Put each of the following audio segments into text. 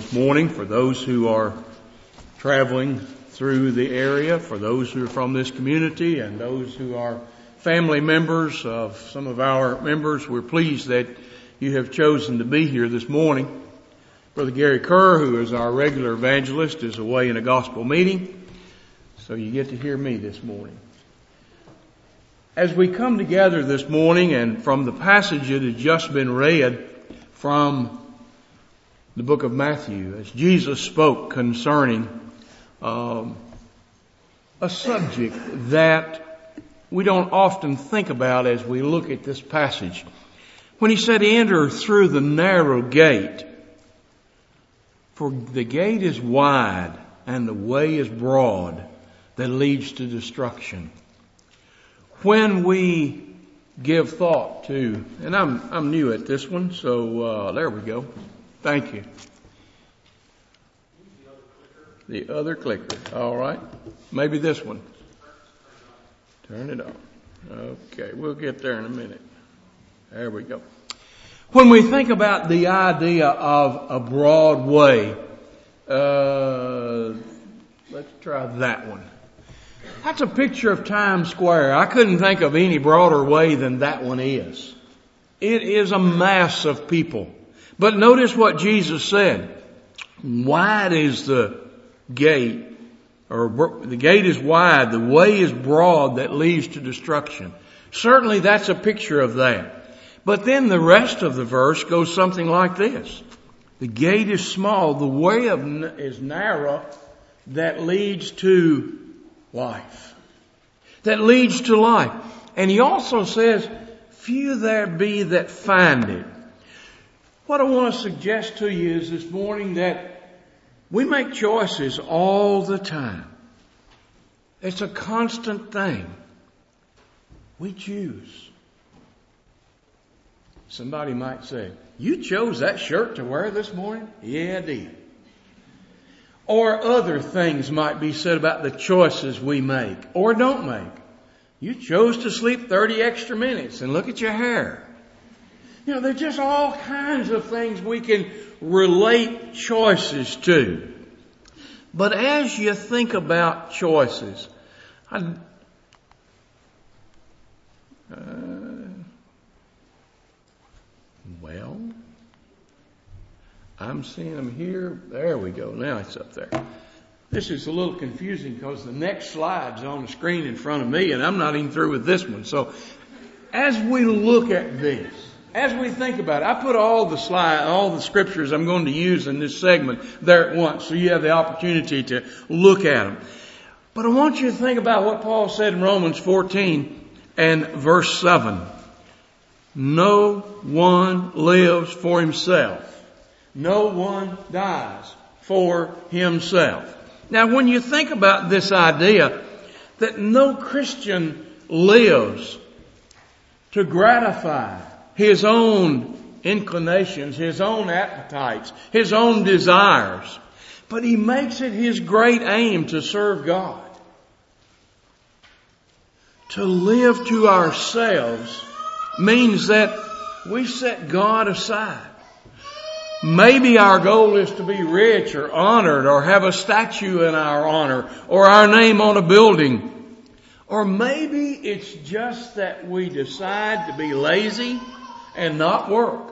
this morning for those who are traveling through the area, for those who are from this community, and those who are family members of some of our members. We're pleased that you have chosen to be here this morning. Brother Gary Kerr, who is our regular evangelist, is away in a gospel meeting, so you get to hear me this morning. As we come together this morning, and from the passage that has just been read from the book of Matthew, as Jesus spoke concerning a subject that we don't often think about as we look at this passage. When he said, "Enter through the narrow gate, for the gate is wide and the way is broad that leads to destruction." When we give thought to, and I'm new at this one, so there we go. Thank you. The other clicker. All right. Maybe this one. Turn it on. Okay, we'll get there in a minute. There we go. When we think about the idea of a broad way, let's try that one. That's a picture of Times Square. I couldn't think of any broader way than that one is. It is a mass of people. But notice what Jesus said. Wide is the gate, or the gate is wide, the way is broad that leads to destruction. Certainly that's a picture of that. But then the rest of the verse goes something like this. The gate is small, the way is narrow that leads to life. That leads to life. And he also says, few there be that find it. What I want to suggest to you is this morning that we make choices all the time. It's a constant thing. We choose. Somebody might say, "You chose that shirt to wear this morning?" Yeah, I did. Or other things might be said about the choices we make or don't make. You chose to sleep 30 extra minutes and look at your hair. You know, there's just all kinds of things we can relate choices to. But as you think about choices, I'm seeing them here. There we go. Now it's up there. This is a little confusing because the next slide's on the screen in front of me and I'm not even through with this one. So as we look at this, as we think about it, I put all the scriptures I'm going to use in this segment there at once, so you have the opportunity to look at them. But I want you to think about what Paul said in Romans 14 and verse 7. No one lives for himself. No one dies for himself. Now, when you think about this idea that no Christian lives to gratify his own inclinations, his own appetites, his own desires, but he makes it his great aim to serve God. To live to ourselves means that we set God aside. Maybe our goal is to be rich or honored or have a statue in our honor or our name on a building. Or maybe it's just that we decide to be lazy and not work.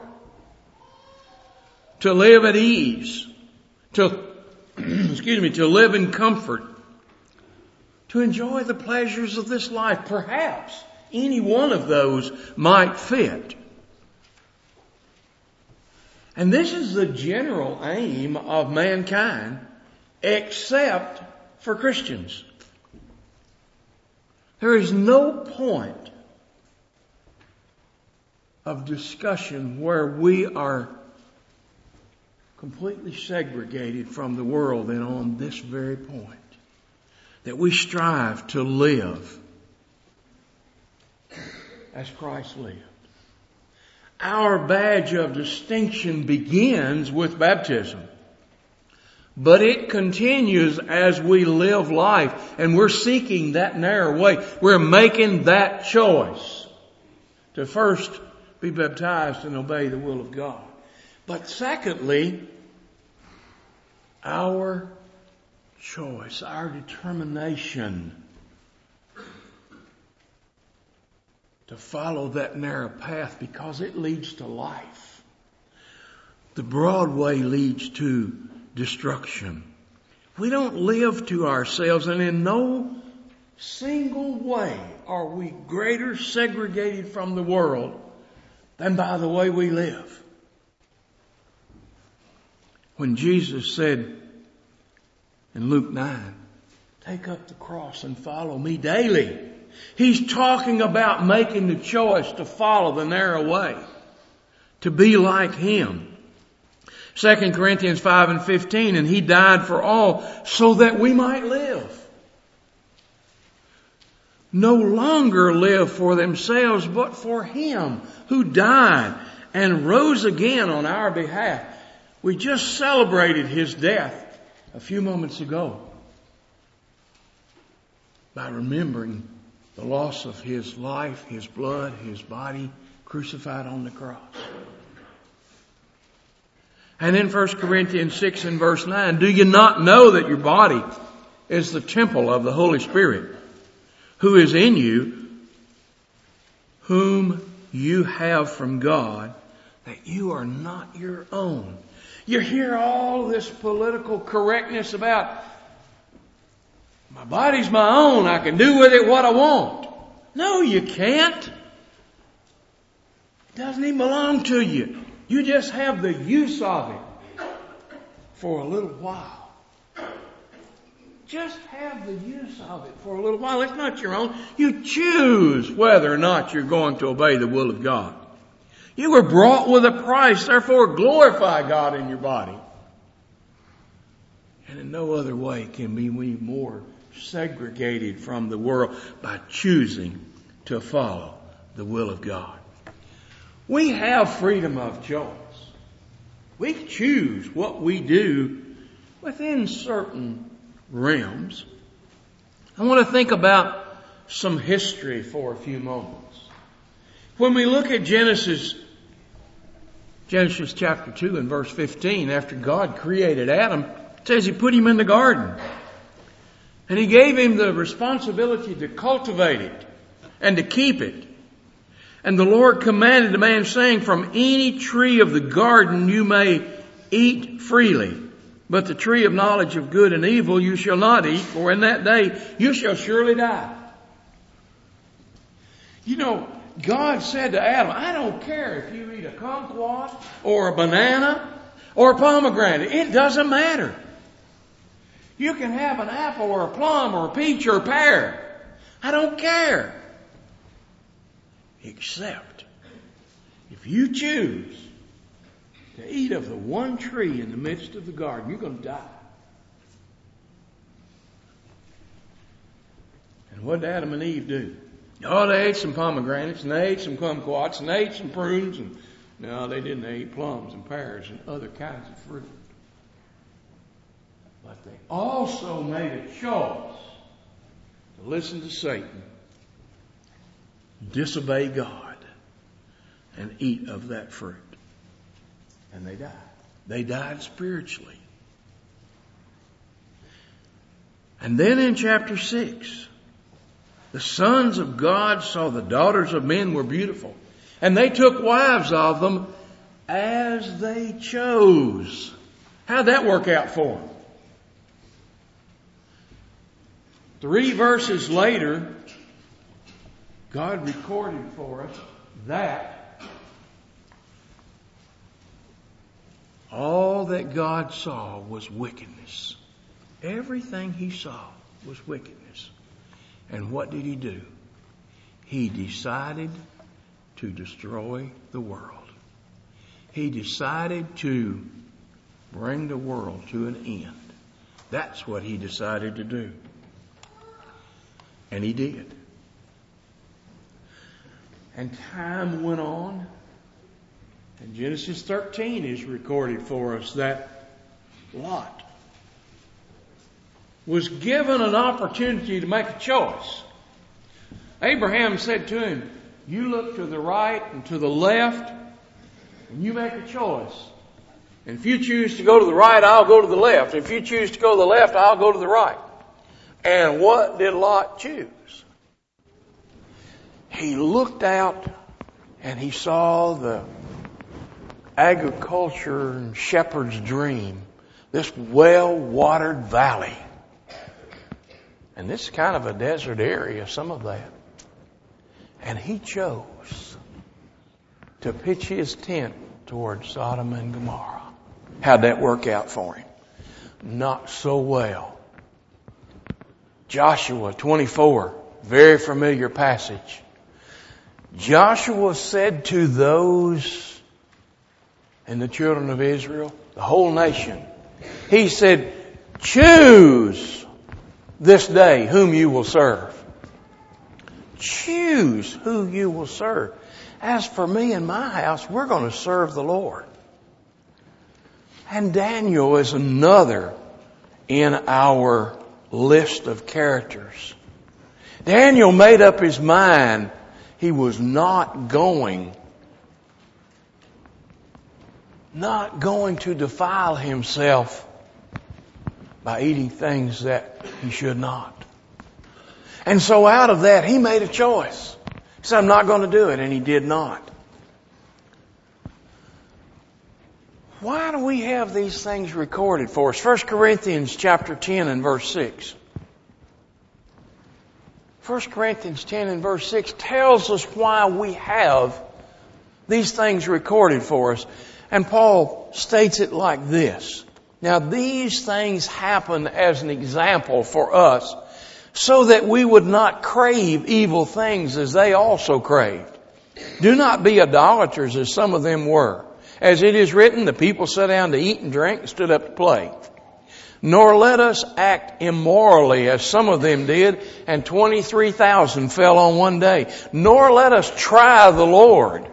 To live at ease. To live in comfort. To enjoy the pleasures of this life. Perhaps any one of those might fit. And this is the general aim of mankind, except for Christians. There is no point of discussion where we are completely segregated from the world than on this very point. That we strive to live as Christ lived. Our badge of distinction begins with baptism. But it continues as we live life. And we're seeking that narrow way. We're making that choice to first be baptized and obey the will of God. But secondly, our choice, our determination to follow that narrow path, because it leads to life. The broad way leads to destruction. We don't live to ourselves, and in no single way are we greater segregated from the world than by the way we live. When Jesus said in Luke 9, take up the cross and follow me daily, He's talking about making the choice to follow the narrow way, to be like Him. 2 Corinthians 5:15, and He died for all so that we might live. No longer live for themselves, but for Him who died and rose again on our behalf. We just celebrated His death a few moments ago by remembering the loss of His life, His blood, His body crucified on the cross. And in 1 Corinthians 6 and verse 9, do you not know that your body is the temple of the Holy Spirit, who is in you, whom you have from God, that you are not your own? You hear all this political correctness about, my body's my own, I can do with it what I want. No, you can't. It doesn't even belong to you. You just have the use of it for a little while. Just have the use of it for a little while. It's not your own. You choose whether or not you're going to obey the will of God. You were bought with a price, therefore glorify God in your body. And in no other way can we be more segregated from the world by choosing to follow the will of God. We have freedom of choice. We choose what we do within certain realms. I want to think about some history for a few moments. When we look at Genesis chapter 2 and verse 15, after God created Adam, it says He put him in the garden. And He gave him the responsibility to cultivate it and to keep it. And the Lord commanded the man, saying, from any tree of the garden you may eat freely, but the tree of knowledge of good and evil you shall not eat, for in that day you shall surely die. You know, God said to Adam, I don't care if you eat a kumquat or a banana or a pomegranate. It doesn't matter. You can have an apple or a plum or a peach or a pear. I don't care. Except if you choose to eat of the one tree in the midst of the garden, you're going to die. And what did Adam and Eve do? Oh, they ate some pomegranates, and they ate some kumquats, and they ate some prunes, and no, they didn't. They ate plums and pears and other kinds of fruit. But they also made a choice to listen to Satan, disobey God, and eat of that fruit. And they died. They died spiritually. And then in chapter 6, the sons of God saw the daughters of men were beautiful, and they took wives of them as they chose. How'd that work out for them? 3 verses later, God recorded for us that all that God saw was wickedness. Everything He saw was wickedness. And what did He do? He decided to destroy the world. He decided to bring the world to an end. That's what He decided to do. And He did. And time went on. And Genesis 13 is recorded for us that Lot was given an opportunity to make a choice. Abraham said to him, you look to the right and to the left, and you make a choice. And if you choose to go to the right, I'll go to the left. If you choose to go to the left, I'll go to the right. And what did Lot choose? He looked out and he saw the agriculture and shepherd's dream. This well-watered valley. And this is kind of a desert area, some of that. And he chose to pitch his tent toward Sodom and Gomorrah. How'd that work out for him? Not so well. Joshua 24, very familiar passage. Joshua said to those and the children of Israel, the whole nation, he said, choose this day whom you will serve. Choose who you will serve. As for me and my house, we're going to serve the Lord. And Daniel is another in our list of characters. Daniel made up his mind he was not going to defile himself by eating things that he should not. And so out of that, he made a choice. He said, I'm not going to do it, and he did not. Why do we have these things recorded for us? 1 Corinthians chapter 10 and verse 6. 1 Corinthians 10 and verse 6 tells us why we have these things recorded for us. And Paul states it like this. Now these things happen as an example for us so that we would not crave evil things as they also craved. Do not be idolaters as some of them were. As it is written, the people sat down to eat and drink and stood up to play. Nor let us act immorally as some of them did, and 23,000 fell on one day. Nor let us try the Lord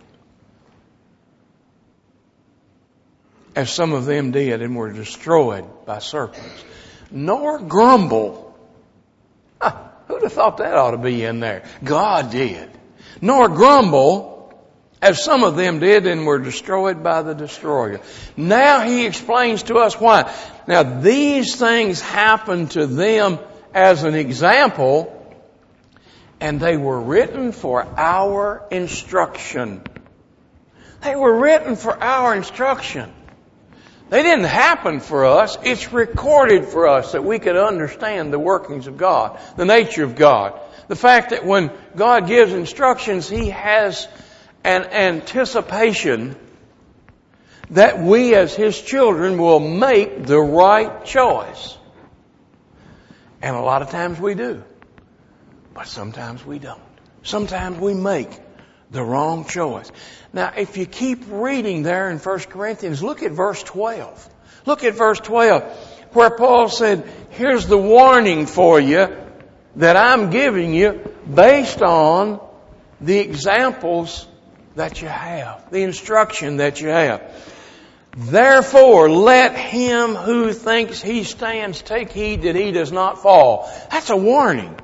as some of them did and were destroyed by serpents. Nor grumble. Who'd have thought that ought to be in there? God did. Nor grumble as some of them did and were destroyed by the destroyer. Now he explains to us why. Now these things happened to them as an example, and they were written for our instruction. They were written for our instruction. They didn't happen for us. It's recorded for us that we could understand the workings of God, the nature of God. The fact that when God gives instructions, He has an anticipation that we as His children will make the right choice. And a lot of times we do. But sometimes we don't. Sometimes we make the wrong choice. Now, if you keep reading there in 1 Corinthians, look at verse 12. Look at verse 12, where Paul said, here's the warning for you that I'm giving you based on the examples that you have, the instruction that you have. Therefore, let him who thinks he stands take heed that he does not fall. That's a warning.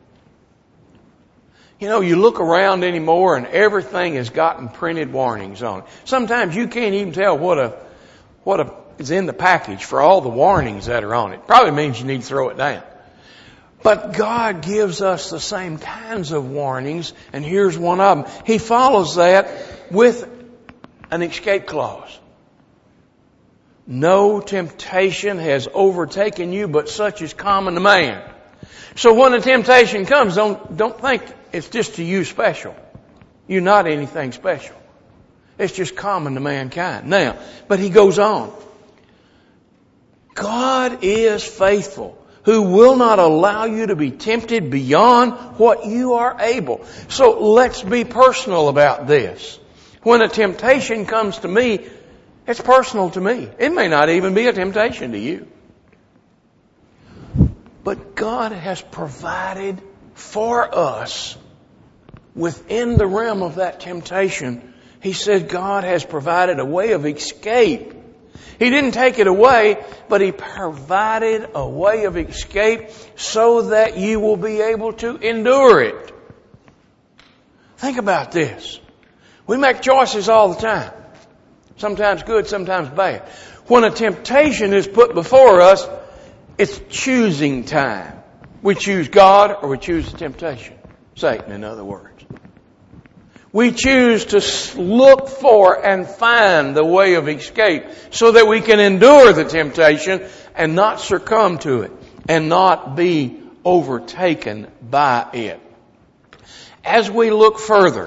You know, you look around anymore and everything has gotten printed warnings on it. Sometimes you can't even tell what is in the package for all the warnings that are on it. Probably means you need to throw it down. But God gives us the same kinds of warnings, and here's one of them. He follows that with an escape clause. No temptation has overtaken you, but such is common to man. So when a temptation comes, don't think it's just to you special. You're not anything special. It's just common to mankind. Now, but he goes on. God is faithful, who will not allow you to be tempted beyond what you are able. So let's be personal about this. When a temptation comes to me, it's personal to me. It may not even be a temptation to you. But God has provided for us within the realm of that temptation. He said God has provided a way of escape. He didn't take it away, but He provided a way of escape so that you will be able to endure it. Think about this. We make choices all the time. Sometimes good, sometimes bad. When a temptation is put before us, it's choosing time. We choose God or we choose the temptation. Satan, in other words. We choose to look for and find the way of escape so that we can endure the temptation and not succumb to it and not be overtaken by it. As we look further,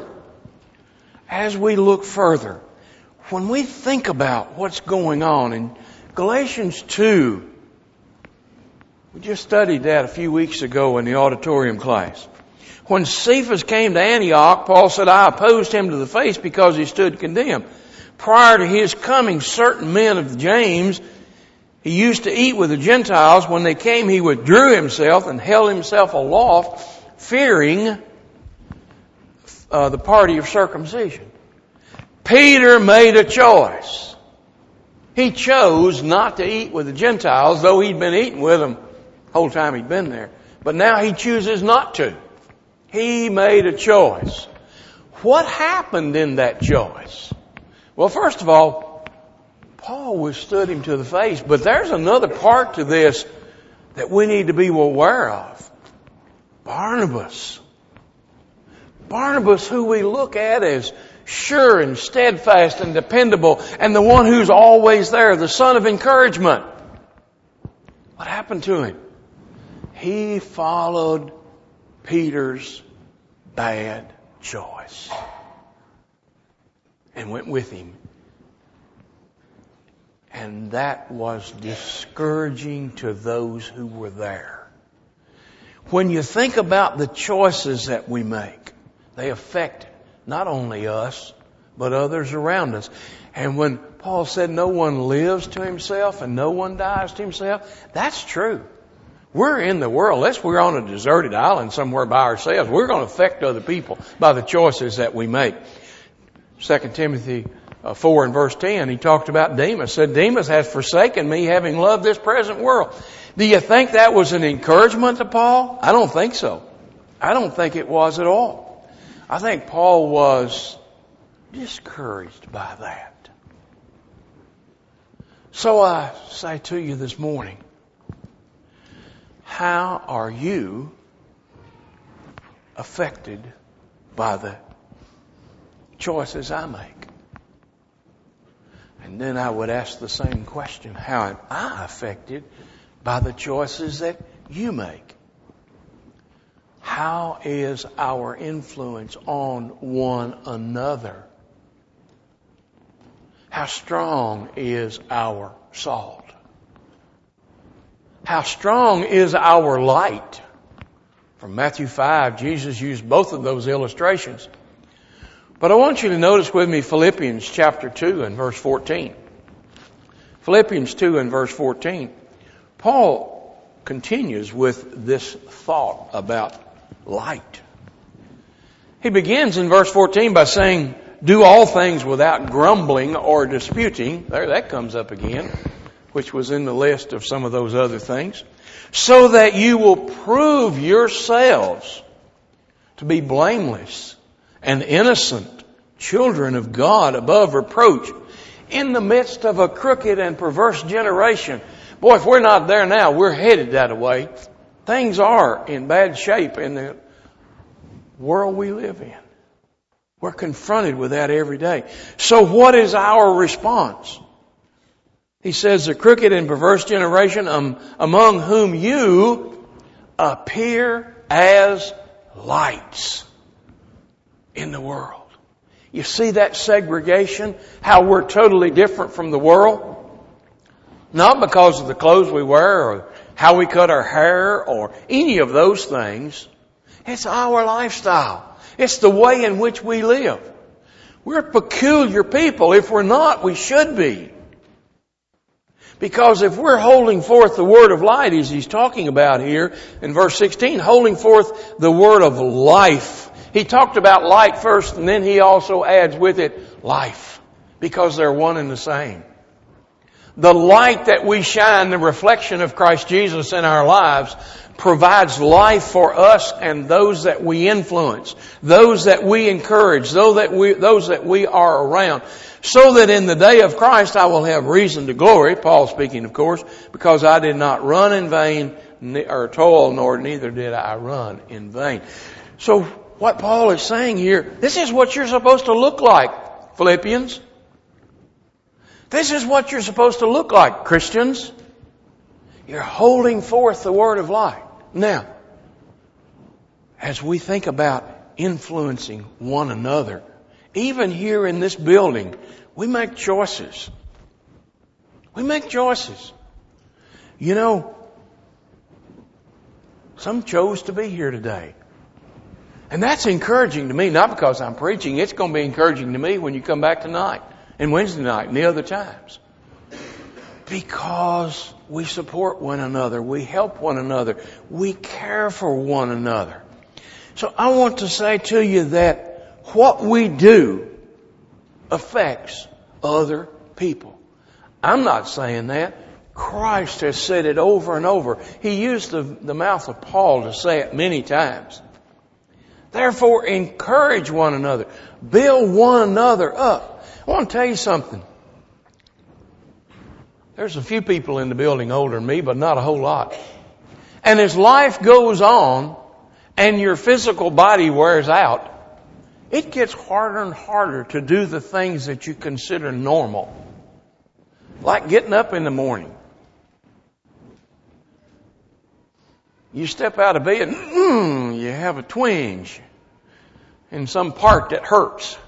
when we think about what's going on in Galatians 2, we just studied that a few weeks ago in the auditorium class. When Cephas came to Antioch, Paul said, I opposed him to the face because he stood condemned. Prior to his coming, certain men of James, he used to eat with the Gentiles. When they came, he withdrew himself and held himself aloft, fearing the party of circumcision. Peter made a choice. He chose not to eat with the Gentiles, though he'd been eating with them the whole time he'd been there. But now he chooses not to. He made a choice. What happened in that choice? Well, first of all, Paul withstood him to the face, but there's another part to this that we need to be aware of. Barnabas, who we look at as sure and steadfast and dependable and the one who's always there, the son of encouragement. What happened to him? He followed Peter's bad choice and went with him. And that was discouraging to those who were there. When you think about the choices that we make, they affect not only us, but others around us. And when Paul said no one lives to himself and no one dies to himself, that's true. We're in the world. Unless we're on a deserted island somewhere by ourselves, we're going to affect other people by the choices that we make. 2 Timothy 4 and verse 10, he talked about Demas. Said, Demas has forsaken me, having loved this present world. Do you think that was an encouragement to Paul? I don't think so. I don't think it was at all. I think Paul was discouraged by that. So I say to you this morning, how are you affected by the choices I make? And then I would ask the same question, how am I affected by the choices that you make? How is our influence on one another? How strong is our salt? How strong is our light? From Matthew 5, Jesus used both of those illustrations. But I want you to notice with me Philippians chapter 2 and verse 14. Philippians 2 and verse 14. Paul continues with this thought about light. He begins in verse 14 by saying, do all things without grumbling or disputing. There, that comes up again, which was in the list of some of those other things. So that you will prove yourselves to be blameless and innocent children of God above reproach in the midst of a crooked and perverse generation. Boy, if we're not there now, we're headed that way. Things are in bad shape in the world we live in. We're confronted with that every day. So what is our response? He says, the crooked and perverse generation among whom you appear as lights in the world. You see that segregation? How we're totally different from the world? Not because of the clothes we wear or how we cut our hair or any of those things. It's our lifestyle. It's the way in which we live. We're peculiar people. If we're not, we should be. Because if we're holding forth the word of light, as he's talking about here in verse 16, holding forth the word of life. He talked about light first, and then he also adds with it life. Because they're one and the same. The light that we shine, the reflection of Christ Jesus in our lives, provides life for us and those that we influence, those that we encourage, those that we are around. So that in the day of Christ I will have reason to glory, Paul speaking of course, because I did not run in vain or toil, nor neither did I run in vain. So what Paul is saying here, this is what you're supposed to look like, Philippians. This is what you're supposed to look like, Christians. You're holding forth the word of life. Now, as we think about influencing one another, even here in this building, we make choices. We make choices. You know, some chose to be here today. And that's encouraging to me, not because I'm preaching. It's going to be encouraging to me when you come back tonight and Wednesday night and the other times. Because we support one another. We help one another. We care for one another. So I want to say to you that what we do affects other people. I'm not saying that. Christ has said it over and over. He used the mouth of Paul to say it many times. Therefore, encourage one another. Build one another up. I want to tell you something. There's a few people in the building older than me, but not a whole lot. And as life goes on and your physical body wears out, it gets harder and harder to do the things that you consider normal. Like getting up in the morning. You step out of bed, you have a twinge in some part that hurts.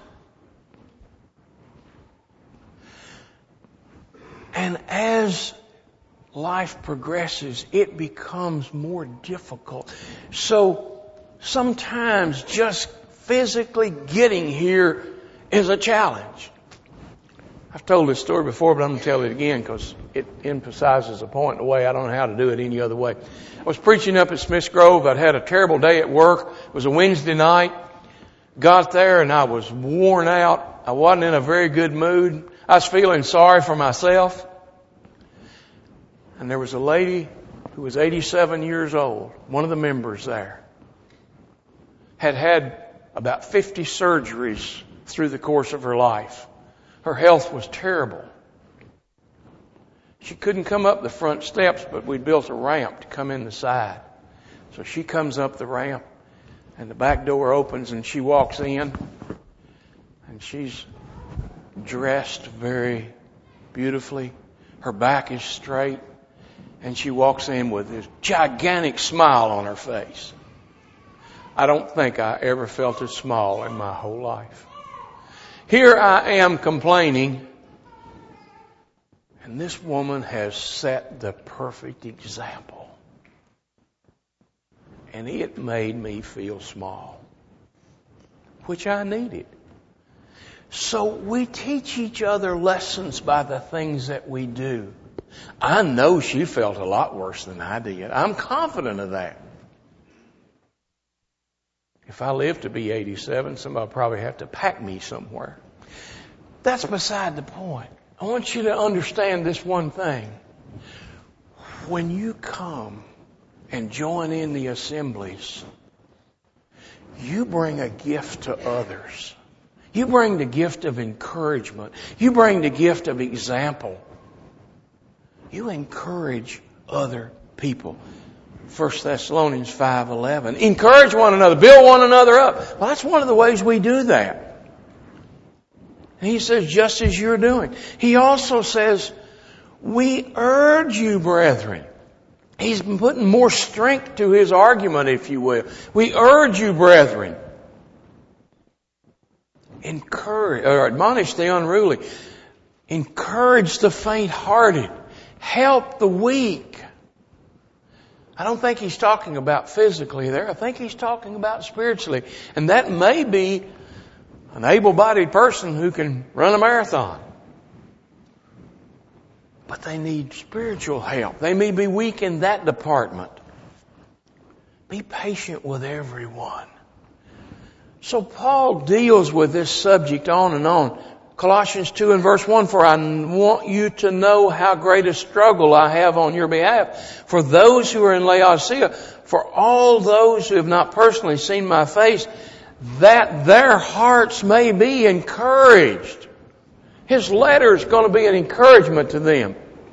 And as life progresses, it becomes more difficult. So sometimes just physically getting here is a challenge. I've told this story before, but I'm going to tell it again because it emphasizes a point in a way I don't know how to do it any other way. I was preaching up at Smiths Grove. I'd had a terrible day at work. It was a Wednesday night. Got there and I was worn out. I wasn't in a very good mood. I was feeling sorry for myself. And there was a lady who was 87 years old, one of the members there, had about 50 surgeries through the course of her life. Her health was terrible. She couldn't come up the front steps, but we built a ramp to come in the side. So she comes up the ramp, and the back door opens, and she walks in, and she's dressed very beautifully. Her back is straight, and she walks in with this gigantic smile on her face. I don't think I ever felt a smile in my whole life. Here I am complaining, and this woman has set the perfect example. And it made me feel small, which I needed. So we teach each other lessons by the things that we do. I know she felt a lot worse than I did. I'm confident of that. If I live to be 87, somebody will probably have to pack me somewhere. That's beside the point. I want you to understand this one thing. When you come and join in the assemblies, you bring a gift to others. You bring the gift of encouragement. You bring the gift of example. You encourage other people. 1 Thessalonians 5:11. Encourage one another. Build one another up. Well, that's one of the ways we do that. And he says, just as you're doing. He also says, we urge you, brethren. He's been putting more strength to his argument, if you will. We urge you, brethren. Encourage, or admonish the unruly. Encourage the faint-hearted. Help the weak. I don't think he's talking about physically there. I think he's talking about spiritually. And that may be an able-bodied person who can run a marathon. But they need spiritual help. They may be weak in that department. Be patient with everyone. So Paul deals with this subject on and on. Colossians 2 and verse 1, for I want you to know how great a struggle I have on your behalf. For those who are in Laodicea, for all those who have not personally seen my face, that their hearts may be encouraged His letter is going to be an encouragement to them.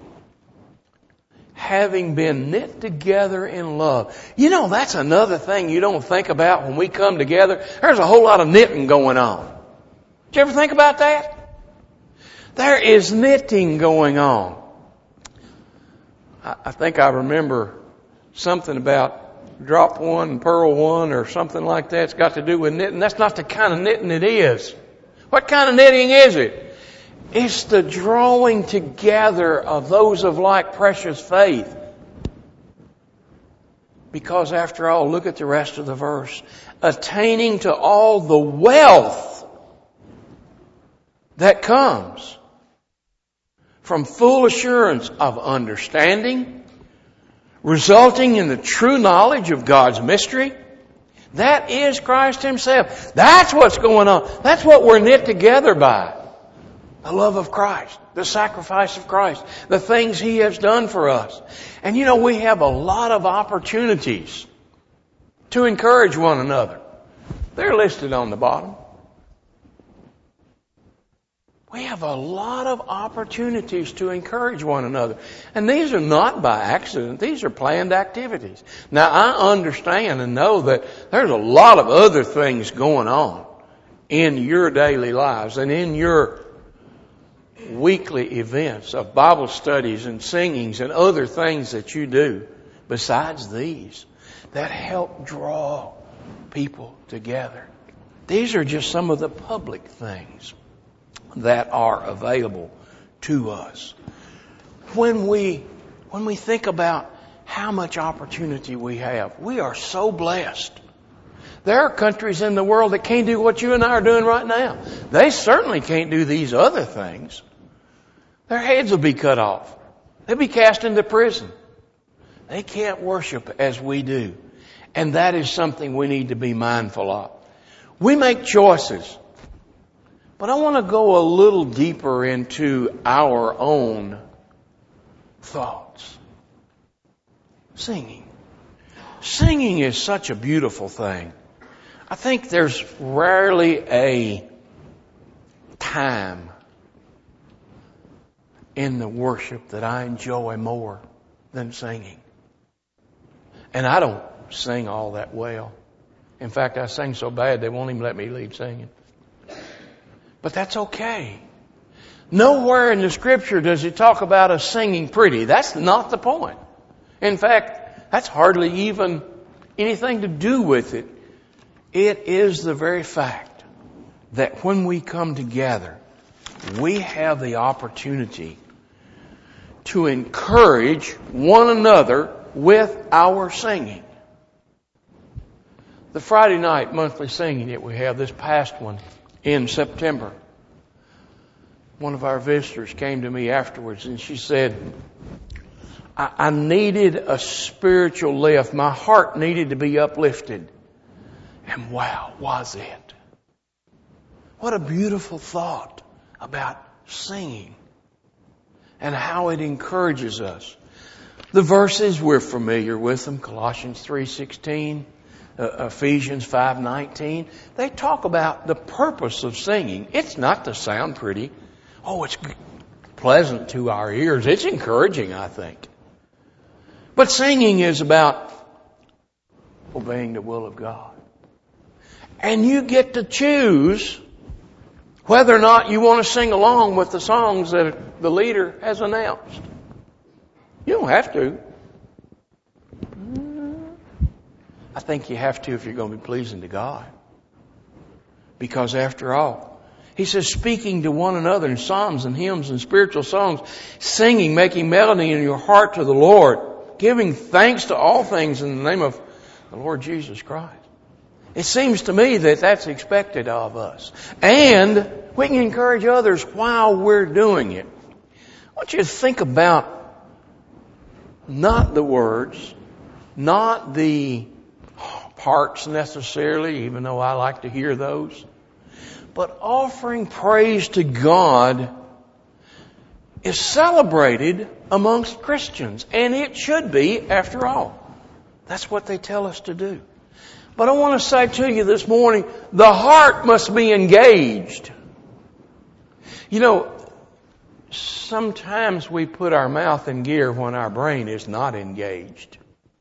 Having been knit together in love. You know, that's another thing you don't think about when we come together. There's a whole lot of knitting going on. Did you ever think about that? There is knitting going on. I think I remember something about drop one and purl one or something like that. It's got to do with knitting. That's not the kind of knitting it is. What kind of knitting is it? It's the drawing together of those of like precious faith. Because after all, look at the rest of the verse. Attaining to all the wealth that comes from full assurance of understanding, resulting in the true knowledge of God's mystery. That is Christ Himself. That's what's going on. That's what we're knit together by. The love of Christ, the sacrifice of Christ, the things He has done for us. And you know, we have a lot of opportunities to encourage one another. They're listed on the bottom. We have a lot of opportunities to encourage one another. And these are not by accident. These are planned activities. Now, I understand and know that there's a lot of other things going on in your daily lives and in your weekly events of Bible studies and singings and other things that you do besides these that help draw people together. These are just some of the public things that are available to us. When we think about how much opportunity we have, we are so blessed. There are countries in the world that can't do what you and I are doing right now. They certainly can't do these other things. Their heads will be cut off. They'll be cast into prison. They can't worship as we do. And that is something we need to be mindful of. We make choices. But I want to go a little deeper into our own thoughts. Singing. Singing is such a beautiful thing. I think there's rarely a time in the worship that I enjoy more than singing. And I don't sing all that well. In fact, I sing so bad they won't even let me leave singing. But that's okay. Nowhere in the Scripture does it talk about us singing pretty. That's not the point. In fact, that's hardly even anything to do with it. It is the very fact that when we come together, we have the opportunity to encourage one another with our singing. The Friday night monthly singing that we have, this past one in September, one of our visitors came to me afterwards and she said, I needed a spiritual lift. My heart needed to be uplifted. And wow, was it? What a beautiful thought about singing and how it encourages us. The verses, we're familiar with them. Colossians 3:16, Ephesians 5:19. They talk about the purpose of singing. It's not to sound pretty. Oh, it's pleasant to our ears. It's encouraging, I think. But singing is about obeying the will of God. And you get to choose whether or not you want to sing along with the songs that the leader has announced. You don't have to. I think you have to if you're going to be pleasing to God. Because after all, He says, speaking to one another in psalms and hymns and spiritual songs, singing, making melody in your heart to the Lord, giving thanks to all things in the name of the Lord Jesus Christ. It seems to me that that's expected of us. And we can encourage others while we're doing it. I want you to think about not the words, not the parts necessarily, even though I like to hear those, but offering praise to God is celebrated amongst Christians. And it should be, after all. That's what they tell us to do. But I want to say to you this morning, the heart must be engaged. You know, sometimes we put our mouth in gear when our brain is not engaged.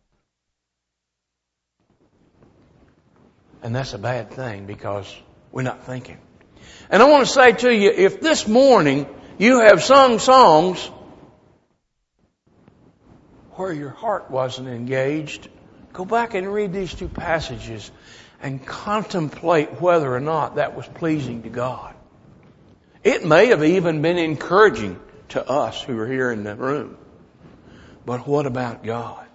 And that's a bad thing because we're not thinking. And I want to say to you, if this morning you have sung songs where your heart wasn't engaged, go back and read these two passages and contemplate whether or not that was pleasing to God. It may have even been encouraging to us who are here in the room. But what about God?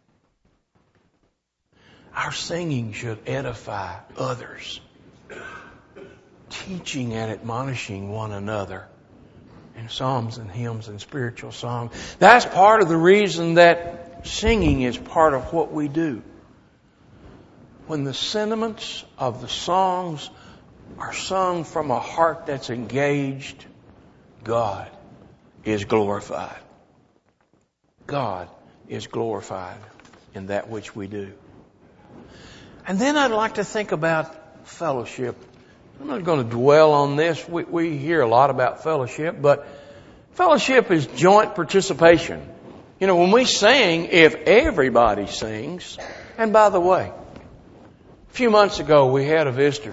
Our singing should edify others, teaching and admonishing one another in psalms and hymns and spiritual songs. That's part of the reason that singing is part of what we do. When the sentiments of the songs are sung from a heart that's engaged, God is glorified. God is glorified in that which we do. And then I'd like to think about fellowship. I'm not going to dwell on this. We hear a lot about fellowship, but fellowship is joint participation. You know, when we sing, if everybody sings, and by the way, a few months ago we had a visitor.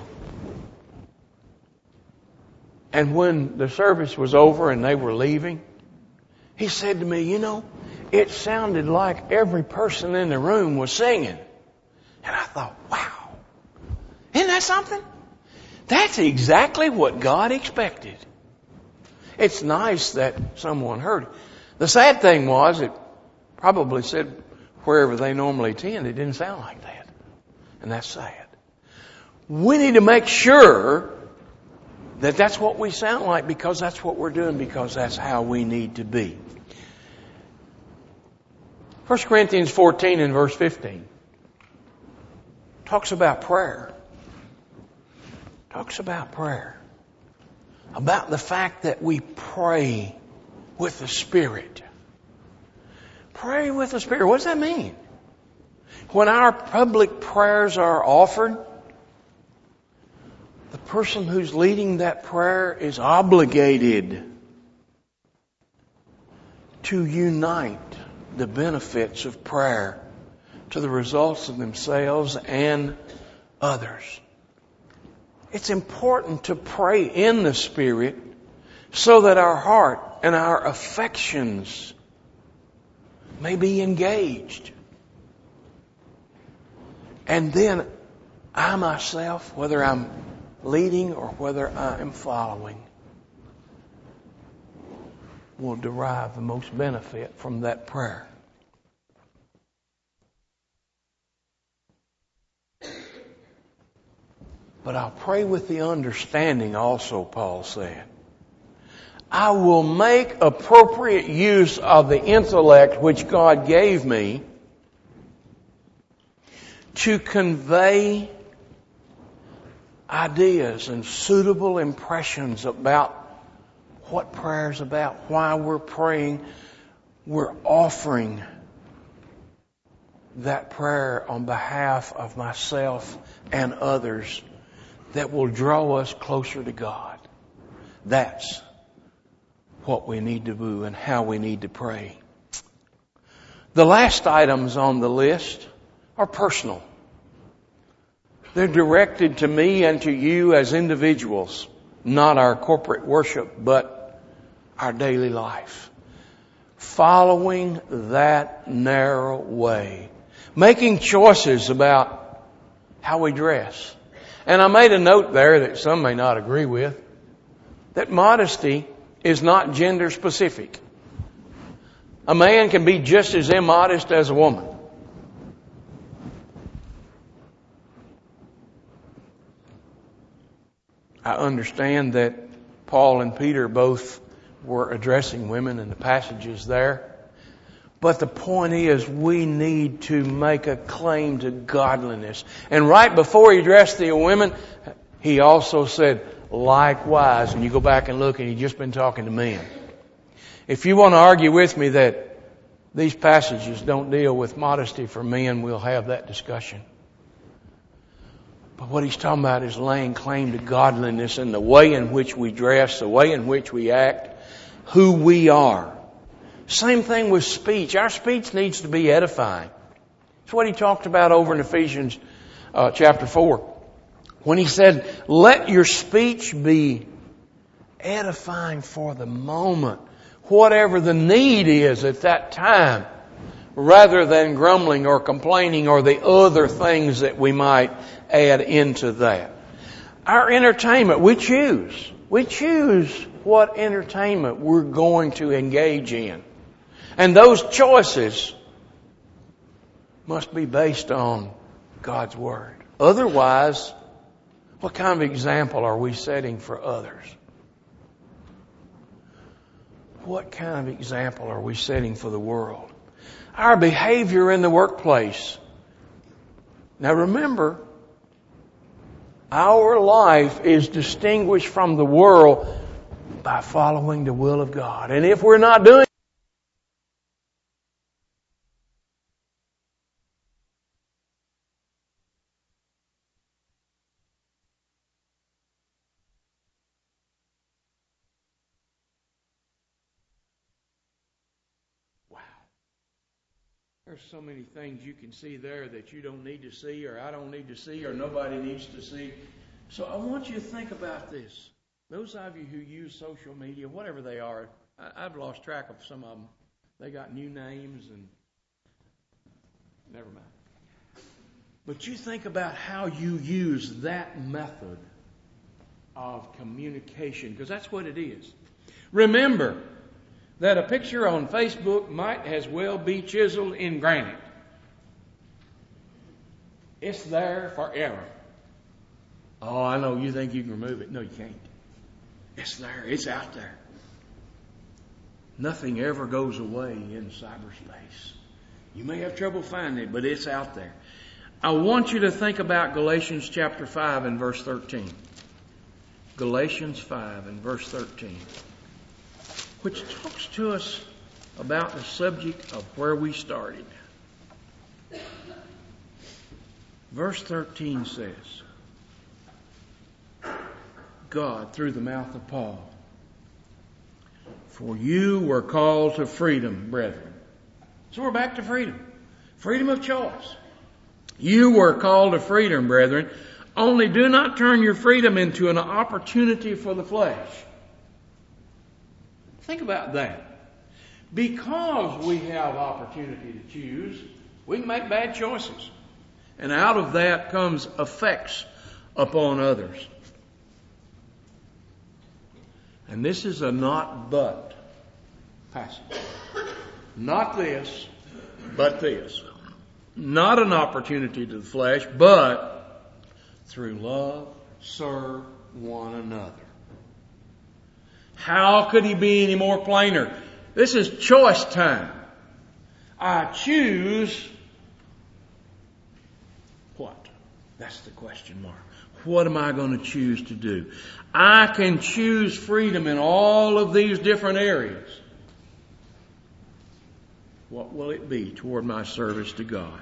And when the service was over and they were leaving, he said to me, you know, it sounded like every person in the room was singing. And I thought, wow, isn't that something? That's exactly what God expected. It's nice that someone heard it. The sad thing was, it probably said wherever they normally attend, it didn't sound like that. And that's sad. We need to make sure that that's what we sound like, because that's what we're doing, because that's how we need to be. 1 Corinthians 14 and verse 15 talks about prayer. Talks about prayer. About the fact that we pray with the Spirit. Pray with the Spirit. What does that mean? When our public prayers are offered, the person who's leading that prayer is obligated to unite the benefits of prayer to the results of themselves and others. It's important to pray in the Spirit so that our heart and our affections may be engaged. And then I myself, whether I'm leading or whether I am following, will derive the most benefit from that prayer. But I'll pray with the understanding also, Paul said, I will make appropriate use of the intellect which God gave me to convey ideas and suitable impressions about what prayer is about, why we're praying. We're offering that prayer on behalf of myself and others that will draw us closer to God. That's what we need to do and how we need to pray. The last items on the list are personal. They're directed to me and to you as individuals, not our corporate worship, but our daily life. Following that narrow way. Making choices about how we dress. And I made a note there that some may not agree with, that modesty is not gender specific. A man can be just as immodest as a woman. I understand that Paul and Peter both were addressing women in the passages there. But the point is, we need to make a claim to godliness. And right before he addressed the women, he also said, likewise. And you go back and look, and he's just been talking to men. If you want to argue with me that these passages don't deal with modesty for men, we'll have that discussion. But what he's talking about is laying claim to godliness in the way in which we dress, the way in which we act, who we are. Same thing with speech. Our speech needs to be edifying. That's what he talked about over in Ephesians chapter 4. When he said, let your speech be edifying for the moment, whatever the need is at that time, rather than grumbling or complaining or the other things that we might add into that. Our entertainment, we choose. We choose what entertainment we're going to engage in. And those choices must be based on God's Word. Otherwise, what kind of example are we setting for others? What kind of example are we setting for the world? Our behavior in the workplace. Now remember, our life is distinguished from the world by following the will of God. And if we're not doing there's so many things you can see there that you don't need to see, or I don't need to see, or nobody needs to see. So I want you to think about this. Those of you who use social media, whatever they are, I've lost track of some of them. They got new names and never mind. But you think about how you use that method of communication, because that's what it is. Remember that a picture on Facebook might as well be chiseled in granite. It's there forever. Oh, I know you think you can remove it. No, you can't. It's there. It's out there. Nothing ever goes away in cyberspace. You may have trouble finding it, but it's out there. I want you to think about Galatians chapter 5 and verse 13. Galatians 5 and verse 13. Which talks to us about the subject of where we started. Verse 13 says, God, through the mouth of Paul, for you were called to freedom, brethren. So we're back to freedom. Freedom of choice. You were called to freedom, brethren. Only do not turn your freedom into an opportunity for the flesh. Think about that. Because we have opportunity to choose, we can make bad choices. And out of that comes effects upon others. And this is a not but passage. Not this, but this. Not an opportunity to the flesh, but through love, serve one another. How could he be any more plainer? This is choice time. I choose what? That's the question mark. What am I going to choose to do? I can choose freedom in all of these different areas. What will it be toward my service to God?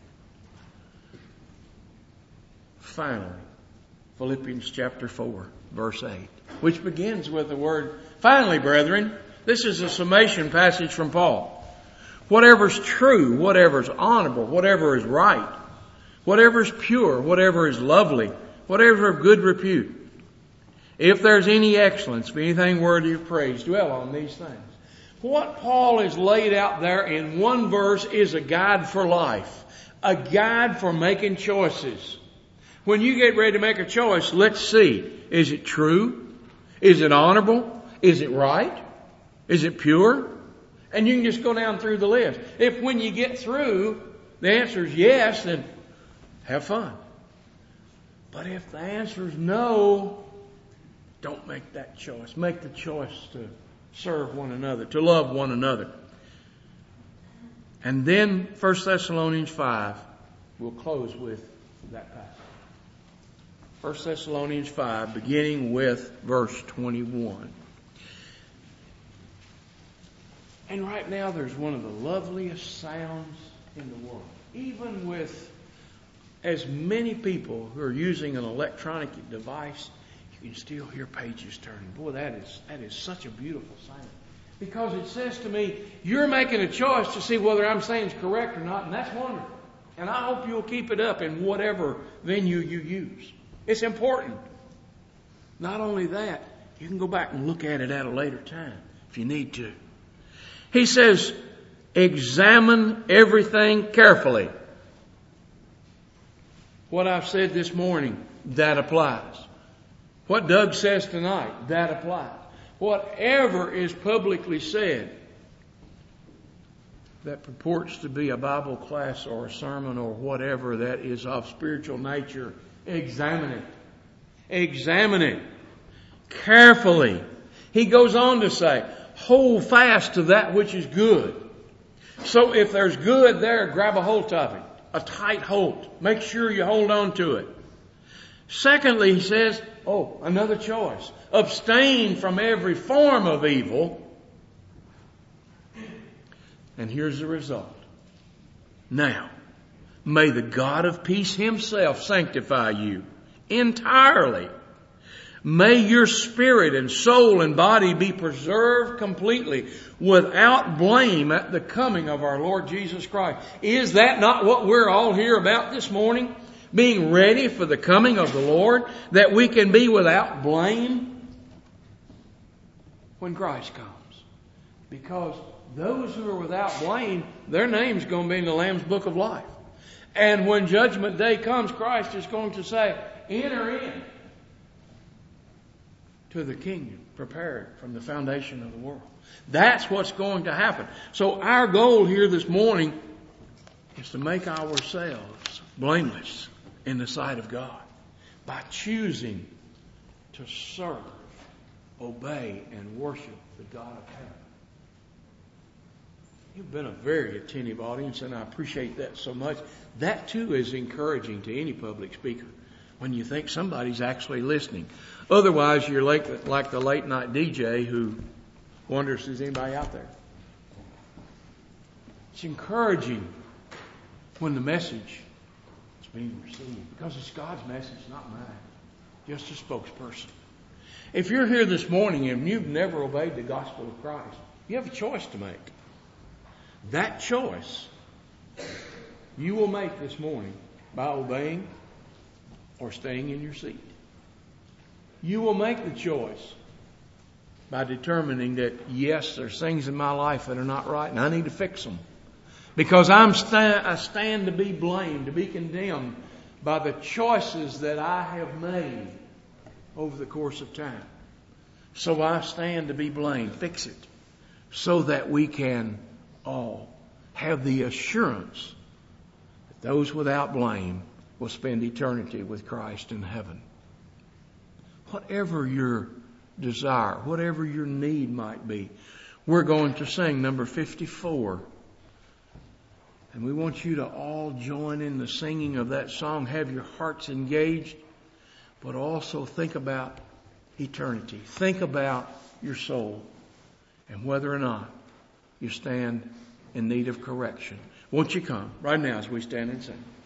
Finally, Philippians chapter 4, verse 8, which begins with the word, finally, brethren. This is a summation passage from Paul. Whatever's true, whatever's honorable, whatever is right, whatever's pure, whatever is lovely, whatever of good repute. If there's any excellence, if anything worthy of praise, dwell on these things. What Paul has laid out there in one verse is a guide for life, a guide for making choices. When you get ready to make a choice, let's see. Is it true? Is it honorable? Is it right? Is it pure? And you can just go down through the list. If when you get through, the answer is yes, then have fun. But if the answer is no, don't make that choice. Make the choice to serve one another, to love one another. And then 1 Thessalonians 5, we'll close with that passage. 1 Thessalonians 5, beginning with verse 21. And right now there's one of the loveliest sounds in the world. Even with as many people who are using an electronic device, you can still hear pages turning. Boy, that is such a beautiful sound. Because it says to me, you're making a choice to see whether I'm saying it's correct or not, and that's wonderful. And I hope you'll keep it up in whatever venue you use. It's important. Not only that, you can go back and look at it at a later time if you need to. He says, examine everything carefully. What I've said this morning, that applies. What Doug says tonight, that applies. Whatever is publicly said that purports to be a Bible class or a sermon or whatever that is of spiritual nature, examine it. Examine it carefully. He goes on to say, hold fast to that which is good. So if there's good there, grab a hold of it. A tight hold. Make sure you hold on to it. Secondly, he says, another choice. Abstain from every form of evil. And here's the result. Now, may the God of peace himself sanctify you entirely. May your spirit and soul and body be preserved completely without blame at the coming of our Lord Jesus Christ. Is that not what we're all here about this morning? Being ready for the coming of the Lord, that we can be without blame when Christ comes. Because those who are without blame, their name's going to be in the Lamb's Book of Life. And when Judgment Day comes, Christ is going to say, enter in to the kingdom prepared from the foundation of the world. That's what's going to happen. So our goal here this morning is to make ourselves blameless in the sight of God by choosing to serve, obey, and worship the God of heaven. You've been a very attentive audience, and I appreciate that so much. That, too, is encouraging to any public speaker when you think somebody's actually listening. Otherwise, you're like the late-night DJ who wonders, is anybody out there? It's encouraging when the message is being received, because it's God's message, not mine. Just a spokesperson. If you're here this morning and you've never obeyed the gospel of Christ, you have a choice to make. That choice you will make this morning by obeying or staying in your seat. You will make the choice by determining that, yes, there's things in my life that are not right and I need to fix them. Because I stand to be blamed, to be condemned by the choices that I have made over the course of time. So I stand to be blamed. Fix it. So that we can all have the assurance that those without blame will spend eternity with Christ in heaven. Whatever your desire, whatever your need might be, we're going to sing number 54. And we want you to all join in the singing of that song. Have your hearts engaged, but also think about eternity. Think about your soul and whether or not you stand in need of correction. Won't you come right now as we stand and sing?